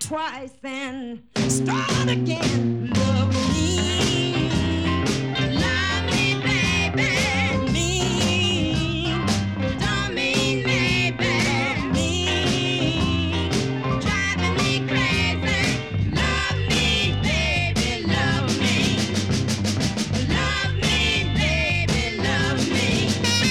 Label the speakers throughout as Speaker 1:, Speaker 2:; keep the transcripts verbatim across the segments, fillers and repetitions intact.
Speaker 1: twice and start again. Love me, love me, baby. Me, don't mean maybe. Love me, driving me crazy. Love me, baby, love me. Love me, baby, love me.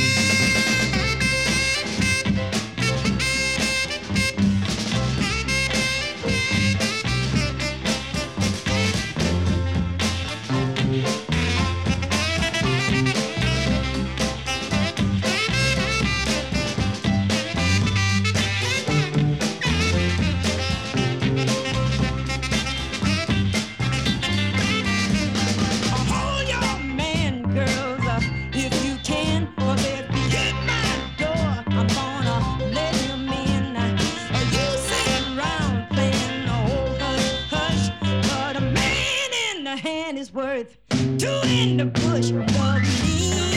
Speaker 1: Hold your man, girls, uh, if you can. 'Cause if you hit my door, I'm gonna let him in. Uh, you sit around playing the old hush hush, but a man in the hand is worth two in the bush. Love me.